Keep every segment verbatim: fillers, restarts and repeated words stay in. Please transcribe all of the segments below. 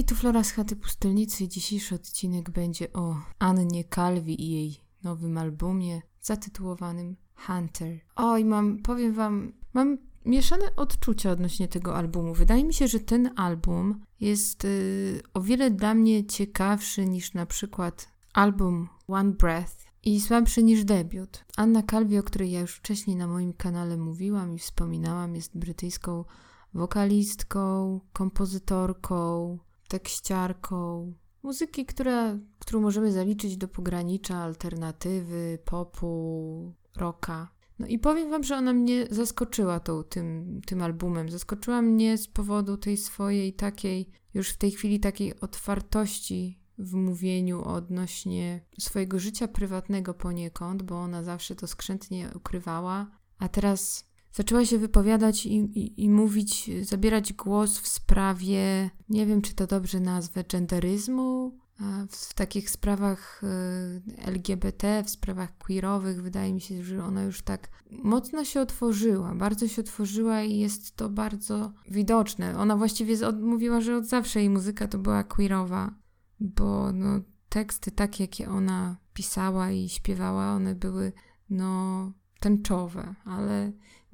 Hej, tu Flora z Chaty Pustelnicy i dzisiejszy odcinek będzie o Annie Calvi i jej nowym albumie zatytułowanym Hunter. Oj, mam, powiem wam, mam mieszane odczucia odnośnie tego albumu. Wydaje mi się, że ten album jest yy, o wiele dla mnie ciekawszy niż na przykład album One Breath i słabszy niż debiut. Anna Calvi, o której ja już wcześniej na moim kanale mówiłam i wspominałam, jest brytyjską wokalistką, kompozytorką, tekściarką, muzyki, która, którą możemy zaliczyć do pogranicza alternatywy, popu, rocka. No i powiem wam, że ona mnie zaskoczyła tą, tym, tym albumem. Zaskoczyła mnie z powodu tej swojej takiej, już w tej chwili takiej otwartości w mówieniu odnośnie swojego życia prywatnego poniekąd, bo ona zawsze to skrzętnie ukrywała, a teraz zaczęła się wypowiadać i, i, i mówić, zabierać głos w sprawie, nie wiem, czy to dobrze nazwę, genderyzmu, w, w takich sprawach L G B T, w sprawach queerowych. Wydaje mi się, że ona już tak mocno się otworzyła, bardzo się otworzyła i jest to bardzo widoczne. Ona właściwie od, mówiła, że od zawsze jej muzyka to była queerowa, bo no, teksty takie, jakie ona pisała i śpiewała, one były no tęczowe, ale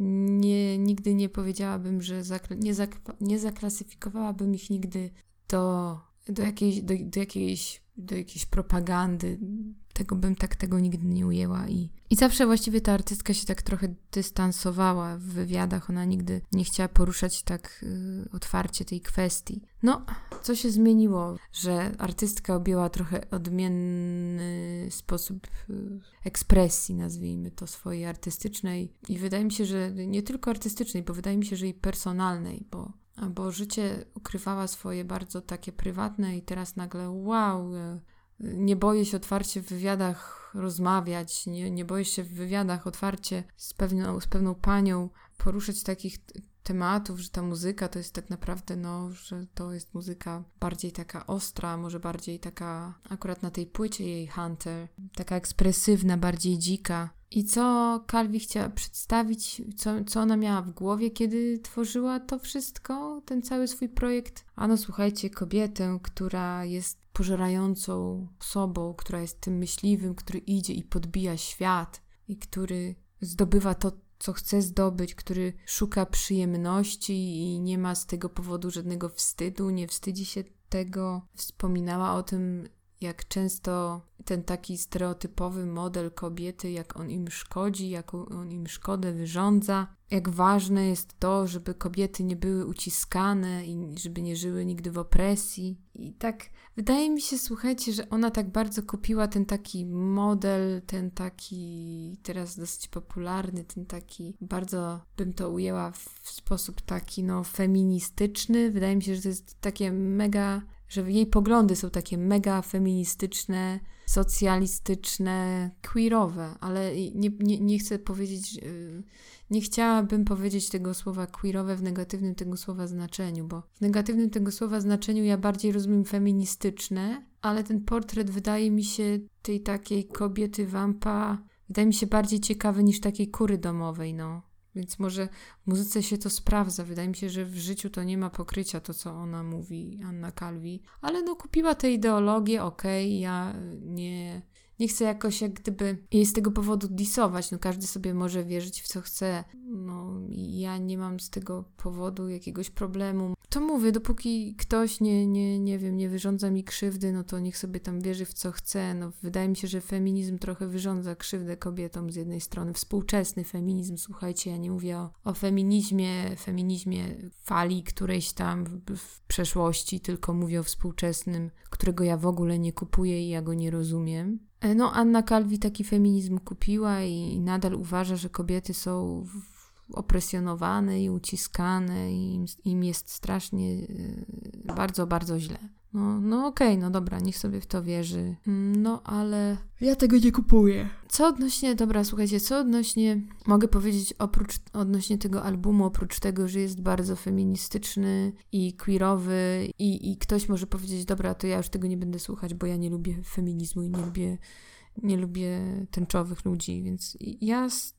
nie, nigdy nie powiedziałabym, że zakla- nie, zak- nie zaklasyfikowałabym ich nigdy do, do, jakiejś, do, do, jakiejś, do jakiejś propagandy. Tego bym tak tego nigdy nie ujęła. I, i zawsze właściwie ta artystka się tak trochę dystansowała w wywiadach. Ona nigdy nie chciała poruszać tak y, otwarcie tej kwestii. No, co się zmieniło? Że artystka objęła trochę odmienny sposób y, ekspresji, nazwijmy to, swojej artystycznej. I wydaje mi się, że nie tylko artystycznej, bo wydaje mi się, że i personalnej, bo bo życie ukrywała swoje bardzo takie prywatne i teraz nagle wow, nie boję się otwarcie w wywiadach rozmawiać, nie, nie boję się w wywiadach otwarcie z pewną, z pewną panią poruszać takich tematów, że ta muzyka to jest tak naprawdę, no, że to jest muzyka bardziej taka ostra, może bardziej taka, akurat na tej płycie jej Hunter, taka ekspresywna, bardziej dzika. I co Calvi chciała przedstawić, co, co ona miała w głowie, kiedy tworzyła to wszystko, ten cały swój projekt? Ano słuchajcie, kobietę, która jest pożerającą osobą, która jest tym myśliwym, który idzie i podbija świat i który zdobywa to, co chce zdobyć, który szuka przyjemności i nie ma z tego powodu żadnego wstydu, nie wstydzi się tego. Wspominała o tym, jak często ten taki stereotypowy model kobiety, jak on im szkodzi, jaką on im szkodę wyrządza, jak ważne jest to, żeby kobiety nie były uciskane i żeby nie żyły nigdy w opresji. I tak wydaje mi się, słuchajcie, że ona tak bardzo kupiła ten taki model, ten taki teraz dosyć popularny, ten taki bardzo bym to ujęła w sposób taki no feministyczny. Wydaje mi się, że to jest takie mega, że jej poglądy są takie mega feministyczne, socjalistyczne, queerowe, ale nie, nie, nie chcę powiedzieć, nie chciałabym powiedzieć tego słowa queerowe w negatywnym tego słowa znaczeniu, bo w negatywnym tego słowa znaczeniu ja bardziej rozumiem feministyczne, ale ten portret wydaje mi się tej takiej kobiety wampa, wydaje mi się bardziej ciekawy niż takiej kury domowej, no. Więc może w muzyce się to sprawdza. Wydaje mi się, że w życiu to nie ma pokrycia, to co ona mówi, Anna Calvi. Ale no kupiła tę ideologię, okej, okay, ja nie, nie chcę jakoś jak gdyby jej z tego powodu disować. No każdy sobie może wierzyć w co chce. No i ja nie mam z tego powodu jakiegoś problemu. To mówię, dopóki ktoś nie, nie, nie wiem, nie wyrządza mi krzywdy, no to niech sobie tam wierzy w co chce. No wydaje mi się, że feminizm trochę wyrządza krzywdę kobietom z jednej strony. Współczesny feminizm, słuchajcie, ja nie mówię o, o feminizmie, feminizmie fali którejś tam w, w przeszłości, tylko mówię o współczesnym, którego ja w ogóle nie kupuję i ja go nie rozumiem. No Anna Calvi taki feminizm kupiła i nadal uważa, że kobiety są w, opresjonowane i uciskane i im, im jest strasznie yy, bardzo, bardzo źle. No, no okej, okay, no dobra, niech sobie w to wierzy. No, ale ja tego nie kupuję. Co odnośnie, dobra, słuchajcie, co odnośnie, mogę powiedzieć oprócz, odnośnie tego albumu, oprócz tego, że jest bardzo feministyczny i queerowy i, i ktoś może powiedzieć, dobra, to ja już tego nie będę słuchać, bo ja nie lubię feminizmu i nie lubię, nie lubię tęczowych ludzi, więc ja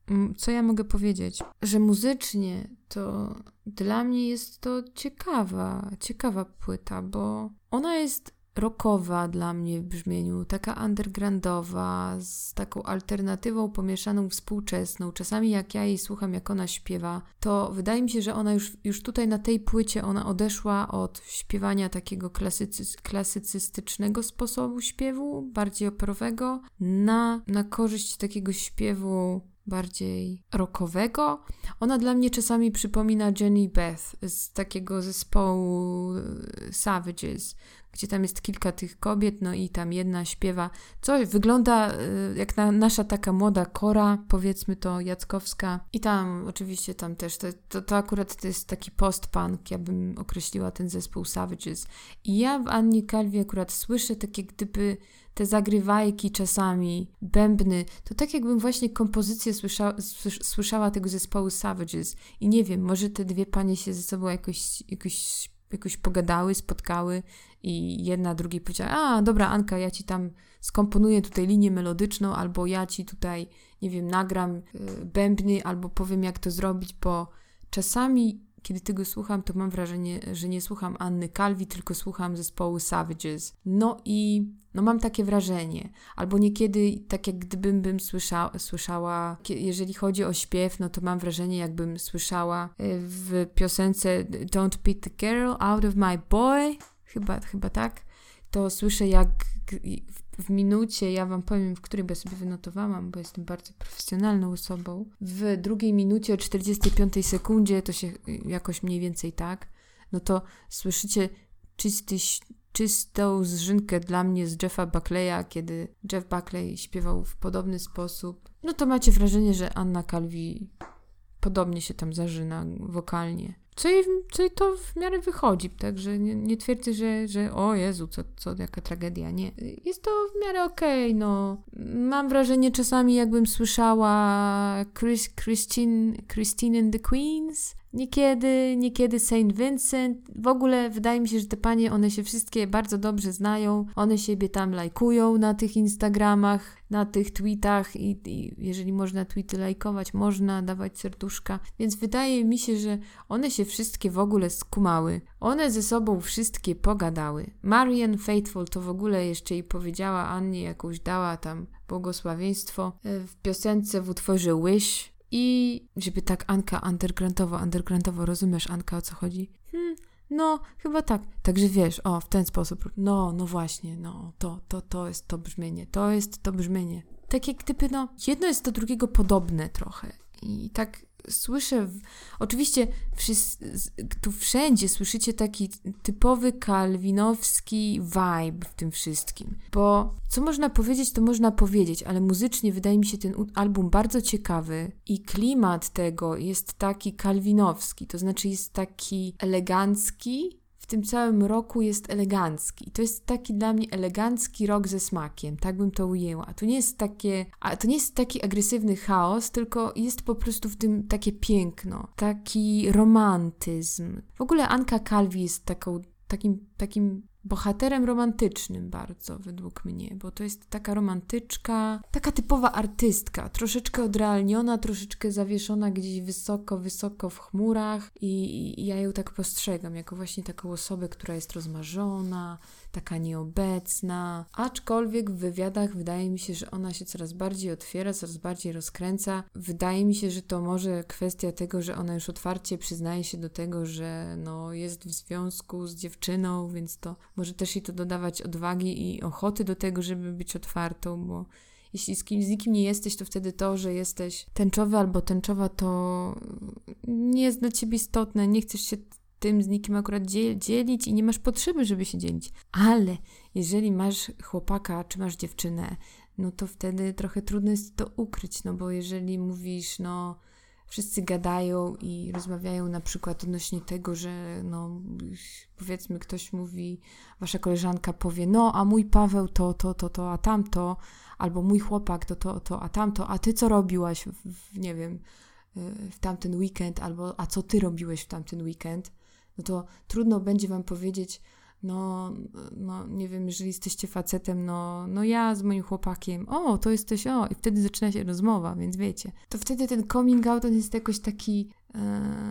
co ja mogę powiedzieć? Że muzycznie to dla mnie jest to ciekawa, ciekawa płyta, bo ona jest rockowa dla mnie w brzmieniu, taka undergroundowa, z taką alternatywą pomieszaną współczesną. Czasami jak ja jej słucham, jak ona śpiewa, to wydaje mi się, że ona już, już tutaj na tej płycie ona odeszła od śpiewania takiego klasycy, klasycystycznego sposobu śpiewu, bardziej operowego, na, na korzyść takiego śpiewu bardziej rockowego. Ona dla mnie czasami przypomina Jenny Beth z takiego zespołu Savages, gdzie tam jest kilka tych kobiet, no i tam jedna śpiewa, co wygląda jak na, nasza taka młoda Kora, powiedzmy to, Jackowska. I tam oczywiście tam też, to, to, to akurat to jest taki post-punk, ja bym określiła ten zespół Savages. I ja w Annie Calvi akurat słyszę takie gdyby te zagrywajki czasami, bębny, to tak jakbym właśnie kompozycję słysza, słyszała tego zespołu Savages. I nie wiem, może te dwie panie się ze sobą jakoś, jakoś, jakoś pogadały, spotkały i jedna drugiej powiedziała, a dobra Anka, ja ci tam skomponuję tutaj linię melodyczną, albo ja ci tutaj, nie wiem, nagram y, bębny, albo powiem jak to zrobić, bo czasami kiedy tego słucham, to mam wrażenie, że nie słucham Anny Calvi, tylko słucham zespołu Savages. No i no mam takie wrażenie. Albo niekiedy, tak jak gdybym bym słysza, słyszała, jeżeli chodzi o śpiew, no to mam wrażenie, jakbym słyszała w piosence Don't Beat the Girl Out of My Boy, chyba, chyba tak, to słyszę jak w minucie, ja wam powiem, w której, bo ja sobie wynotowałam, bo jestem bardzo profesjonalną osobą, w drugiej minucie o czterdziestej piątej sekundzie, to się jakoś mniej więcej tak, no to słyszycie czysty, czystą zżynkę dla mnie z Jeffa Buckleya, kiedy Jeff Buckley śpiewał w podobny sposób, no to macie wrażenie, że Anna Calvi podobnie się tam zażyna wokalnie. Co jej, co jej to w miarę wychodzi, także nie, nie twierdzę, że, że o Jezu, co, co jaka tragedia, nie. Jest to w miarę okej, okay, no. Mam wrażenie czasami, jakbym słyszała Chris, Christine, Christine and the Queens, niekiedy, niekiedy Saint Vincent. W ogóle wydaje mi się, że te panie, one się wszystkie bardzo dobrze znają, one siebie tam lajkują na tych Instagramach, na tych tweetach i, i jeżeli można tweety lajkować, można dawać serduszka, więc wydaje mi się, że one się wszystkie w ogóle skumały. One ze sobą wszystkie pogadały. Marianne Faithfull to w ogóle jeszcze jej powiedziała Annie, jakąś dała tam błogosławieństwo w piosence w utworze Wish. I żeby tak Anka undergroundowo, undergroundowo, rozumiesz Anka, o co chodzi? Hmm, no, chyba tak. Także wiesz, o, w ten sposób. No, no właśnie, no, to, to, to jest to brzmienie, to jest to brzmienie. Tak jak typy, no, jedno jest do drugiego podobne trochę. I tak słyszę, w... oczywiście wszyscy, tu wszędzie słyszycie taki typowy kalwinowski vibe w tym wszystkim, bo co można powiedzieć, to można powiedzieć, ale muzycznie wydaje mi się ten album bardzo ciekawy i klimat tego jest taki kalwinowski, to znaczy jest taki elegancki, w tym całym roku jest elegancki. To jest taki dla mnie elegancki rock ze smakiem, tak bym to ujęła. To nie jest takie, a to nie jest taki agresywny chaos, tylko jest po prostu w tym takie piękno, taki romantyzm. W ogóle Anka Calvi jest taką, takim, takim bohaterem romantycznym bardzo według mnie, bo to jest taka romantyczka, taka typowa artystka, troszeczkę odrealniona, troszeczkę zawieszona gdzieś wysoko, wysoko w chmurach i, i ja ją tak postrzegam, jako właśnie taką osobę, która jest rozmarzona, taka nieobecna, aczkolwiek w wywiadach wydaje mi się, że ona się coraz bardziej otwiera, coraz bardziej rozkręca. Wydaje mi się, że to może kwestia tego, że ona już otwarcie przyznaje się do tego, że no, jest w związku z dziewczyną, więc to może też jej to dodawać odwagi i ochoty do tego, żeby być otwartą, bo jeśli z, kim, z nikim nie jesteś, to wtedy to, że jesteś tęczowy albo tęczowa, to nie jest dla ciebie istotne, nie chcesz się tym z nikim akurat dzielić i nie masz potrzeby, żeby się dzielić. Ale jeżeli masz chłopaka, czy masz dziewczynę, no to wtedy trochę trudno jest to ukryć, no bo jeżeli mówisz, no wszyscy gadają i rozmawiają na przykład odnośnie tego, że no powiedzmy ktoś mówi, wasza koleżanka powie, no a mój Paweł to, to, to, to, a tamto, albo mój chłopak to, to, to, a tamto, a ty co robiłaś w, w nie wiem, w tamten weekend, albo a co ty robiłeś w tamten weekend, no to trudno będzie wam powiedzieć, no, no nie wiem, jeżeli jesteście facetem, no, no ja z moim chłopakiem, o, to jesteś, o, i wtedy zaczyna się rozmowa, więc wiecie. To wtedy ten coming out, on jest jakoś taki, yy,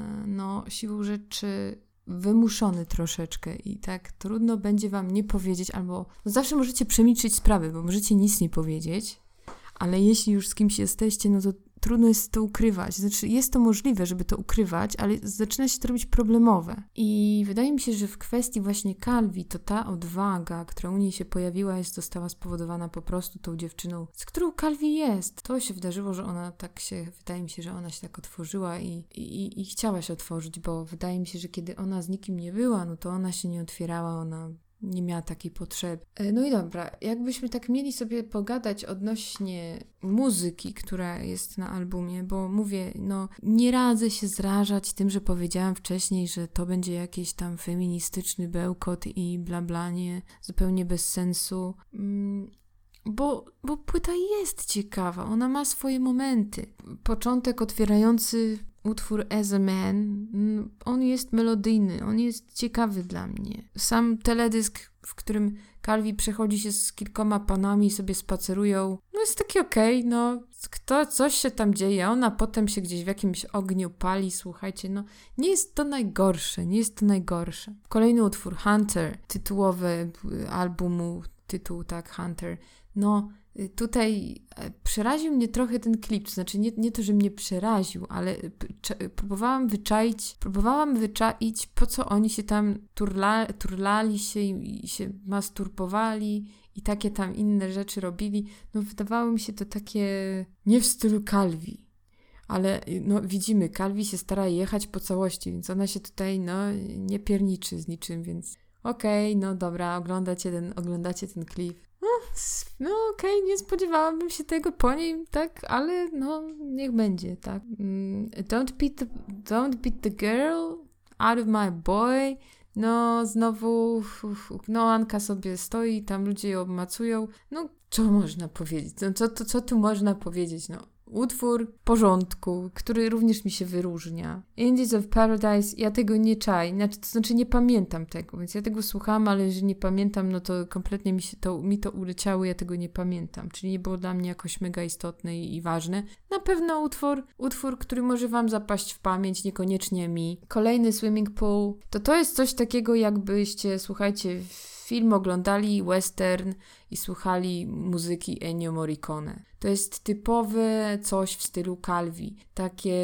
no, siłą rzeczy wymuszony troszeczkę i tak trudno będzie wam nie powiedzieć, albo no zawsze możecie przemilczyć sprawy, bo możecie nic nie powiedzieć, ale jeśli już z kimś jesteście, no to trudno jest to ukrywać. Znaczy jest to możliwe, żeby to ukrywać, ale zaczyna się to robić problemowe. I wydaje mi się, że w kwestii właśnie Calvi, to ta odwaga, która u niej się pojawiła, jest została spowodowana po prostu tą dziewczyną, z którą Calvi jest. To się wydarzyło, że ona tak się, wydaje mi się, że ona się tak otworzyła i, i, i chciała się otworzyć, bo wydaje mi się, że kiedy ona z nikim nie była, no to ona się nie otwierała, ona nie miała takiej potrzeby. No i dobra, jakbyśmy tak mieli sobie pogadać odnośnie muzyki, która jest na albumie, bo mówię, no nie radzę się zrażać tym, że powiedziałam wcześniej, że to będzie jakiś tam feministyczny bełkot i blablanie, zupełnie bez sensu. Mm. Bo, bo płyta jest ciekawa, ona ma swoje momenty. Początek otwierający utwór As a Man, on jest melodyjny, on jest ciekawy dla mnie. Sam teledysk, w którym Calvi przechodzi się z kilkoma panami i sobie spacerują, no jest taki okej, okay, no kto, coś się tam dzieje, ona potem się gdzieś w jakimś ogniu pali, słuchajcie, no nie jest to najgorsze, nie jest to najgorsze. Kolejny utwór, Hunter, tytułowy albumu, tytuł tak, Hunter, no tutaj przeraził mnie trochę ten klip, to znaczy nie, nie to, że mnie przeraził, ale cze- próbowałam wyczaić, próbowałam wyczaić, po co oni się tam turla, turlali się i, i się masturbowali i takie tam inne rzeczy robili. No wydawało mi się to takie nie w stylu Calvi, ale no widzimy, Calvi się stara jechać po całości, więc ona się tutaj no nie pierniczy z niczym, więc okej, okay, no dobra, oglądacie ten, oglądacie ten klip. No, no okej, okay, nie spodziewałabym się tego po nim, tak, ale no, niech będzie, tak. Mm, don't beat the, don't beat the girl out of my boy. No, znowu, no, Anka sobie stoi, tam ludzie ją obmacują. No, co można powiedzieć? No, co, to, co tu można powiedzieć? No, utwór w porządku, który również mi się wyróżnia. Indies of Paradise, ja tego nie czaj, znaczy, to znaczy nie pamiętam tego, więc ja tego słuchałam, ale jeżeli nie pamiętam, no to kompletnie mi, się to, mi to uleciało, ja tego nie pamiętam, czyli nie było dla mnie jakoś mega istotne i, i ważne. Na pewno utwór, utwór, który może wam zapaść w pamięć, niekoniecznie mi. Kolejny Swimming Pool, to to jest coś takiego, jakbyście, słuchajcie, film oglądali, western i słuchali muzyki Ennio Morricone. To jest typowe coś w stylu Calvi. Takie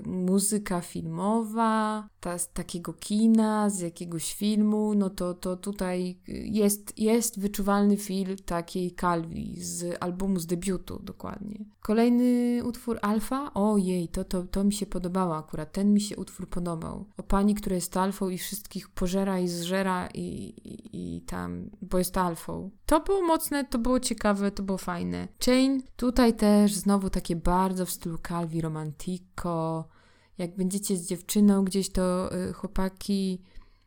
muzyka filmowa, ta, z takiego kina, z jakiegoś filmu, no to, to tutaj jest, jest wyczuwalny feel takiej Calvi z albumu, z debiutu dokładnie. Kolejny utwór Alfa, ojej, to, to, to mi się podobało akurat, ten mi się utwór podobał. O pani, która jest alfą i wszystkich pożera i zżera i, i, i tam, bo jest alfą. To było mocne, to było ciekawe, to było fajne. Chain, tutaj też znowu takie bardzo w stylu Calvi, romantico. Jak będziecie z dziewczyną gdzieś, to y, chłopaki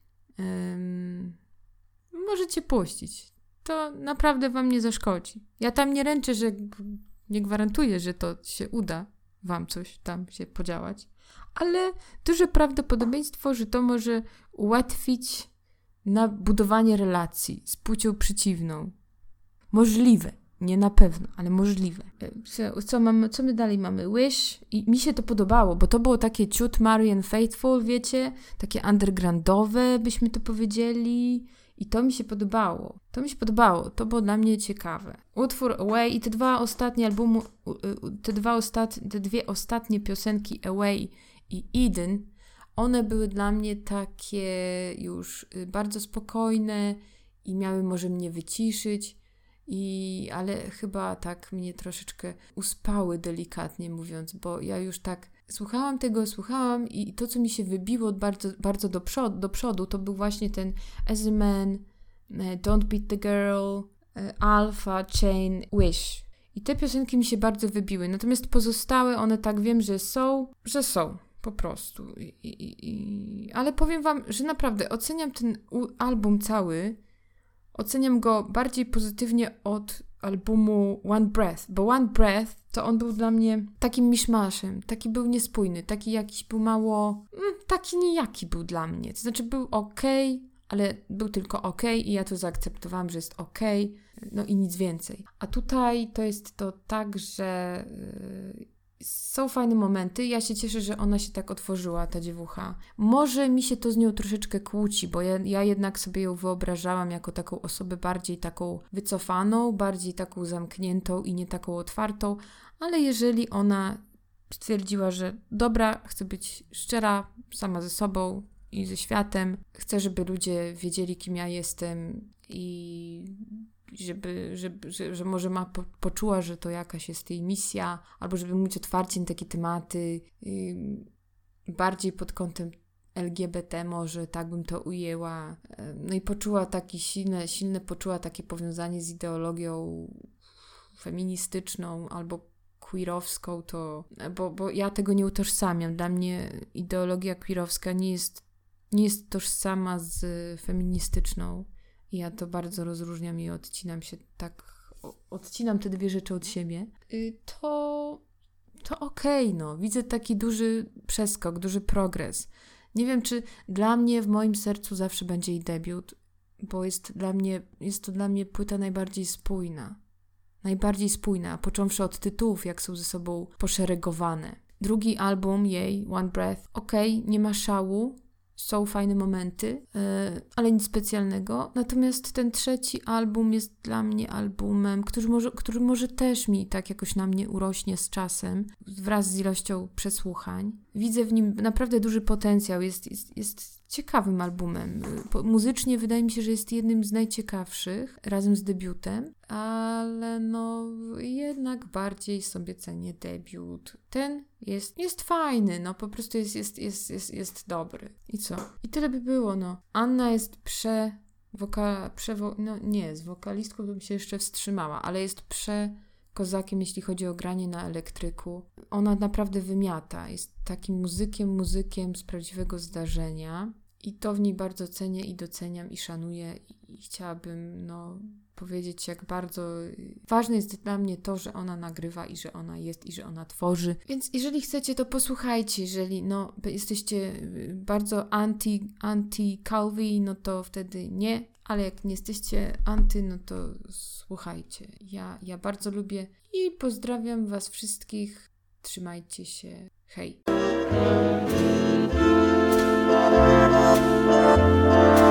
ym, możecie puścić. To naprawdę wam nie zaszkodzi. Ja tam nie ręczę, że nie gwarantuję, że to się uda wam coś tam się podziałać, ale duże prawdopodobieństwo, że to może ułatwić na budowanie relacji z płcią przeciwną. Możliwe. Nie na pewno, ale możliwe. Co, co, mamy, co my dalej mamy? Wish. I mi się to podobało, bo to było takie ciut Marian Faithfull, wiecie? Takie undergroundowe, byśmy to powiedzieli. I to mi się podobało. To mi się podobało. To było dla mnie ciekawe. Utwór Away i te dwa ostatnie albumy, te, dwa ostat, te dwie ostatnie piosenki Away i Eden, one były dla mnie takie już bardzo spokojne i miały może mnie wyciszyć. I, ale chyba tak mnie troszeczkę uspały, delikatnie mówiąc, bo ja już tak słuchałam tego, słuchałam i to, co mi się wybiło bardzo, bardzo do, przodu, do przodu, to był właśnie ten As a Man, Don't Beat the Girl, Alpha, Chain, Wish. I te piosenki mi się bardzo wybiły, natomiast pozostałe, one tak wiem, że są, że są. Po prostu. I, i, i... Ale powiem wam, że naprawdę oceniam ten u- album cały, oceniam go bardziej pozytywnie od albumu One Breath, bo One Breath to on był dla mnie takim miszmaszem, taki był niespójny, taki jakiś był mało, mm, taki nijaki był dla mnie, to znaczy był okej, ale był tylko okej i ja to zaakceptowałam, że jest okej, no i nic więcej. A tutaj to jest to tak, że yy, są fajne momenty. Ja się cieszę, że ona się tak otworzyła, ta dziewucha. Może mi się to z nią troszeczkę kłóci, bo ja, ja jednak sobie ją wyobrażałam jako taką osobę bardziej taką wycofaną, bardziej taką zamkniętą i nie taką otwartą, ale jeżeli ona stwierdziła, że dobra, chcę być szczera sama ze sobą i ze światem, chcę, żeby ludzie wiedzieli, kim ja jestem i żeby, żeby że, że może ma po, poczuła, że to jakaś jest jej misja, albo żeby mówić otwarcie na takie tematy, yy, bardziej pod kątem L G B T może, tak bym to ujęła. No i poczuła takie silne, silne poczuła takie powiązanie z ideologią feministyczną albo queerowską, to, bo, bo ja tego nie utożsamiam. Dla mnie ideologia queerowska nie jest, nie jest tożsama z feministyczną. I ja to bardzo rozróżniam i odcinam się tak, odcinam te dwie rzeczy od siebie. To, to okej, okay, no. Widzę taki duży przeskok, duży progres. Nie wiem, czy dla mnie w moim sercu zawsze będzie jej debiut, bo jest dla mnie, jest to dla mnie płyta najbardziej spójna. Najbardziej spójna, począwszy od tytułów, jak są ze sobą poszeregowane. Drugi album jej, One Breath, okej, okay, nie ma szału, są fajne momenty, yy, ale nic specjalnego. Natomiast ten trzeci album jest dla mnie albumem, który może, który może też mi tak jakoś na mnie urośnie z czasem, wraz z ilością przesłuchań. Widzę w nim naprawdę duży potencjał, jest, jest, jest ciekawym albumem. Muzycznie wydaje mi się, że jest jednym z najciekawszych, razem z debiutem, ale no jednak bardziej sobie cenię debiut. Ten jest, jest fajny, no po prostu jest, jest, jest, jest, jest dobry. I co? I tyle by było, no. Anna jest prze... Woka, przewo, no nie, z wokalistką to bym się jeszcze wstrzymała, ale jest prze... kozakiem, jeśli chodzi o granie na elektryku. Ona naprawdę wymiata. Jest takim muzykiem, muzykiem z prawdziwego zdarzenia i to w niej bardzo cenię i doceniam i szanuję i chciałabym, no, powiedzieć, jak bardzo ważne jest dla mnie to, że ona nagrywa i że ona jest i że ona tworzy. Więc jeżeli chcecie, to posłuchajcie. Jeżeli, no, jesteście bardzo anti, anti-Calvi, no to wtedy nie. Ale jak nie jesteście anty, no to słuchajcie. Ja, ja bardzo lubię i pozdrawiam was wszystkich. Trzymajcie się. Hej.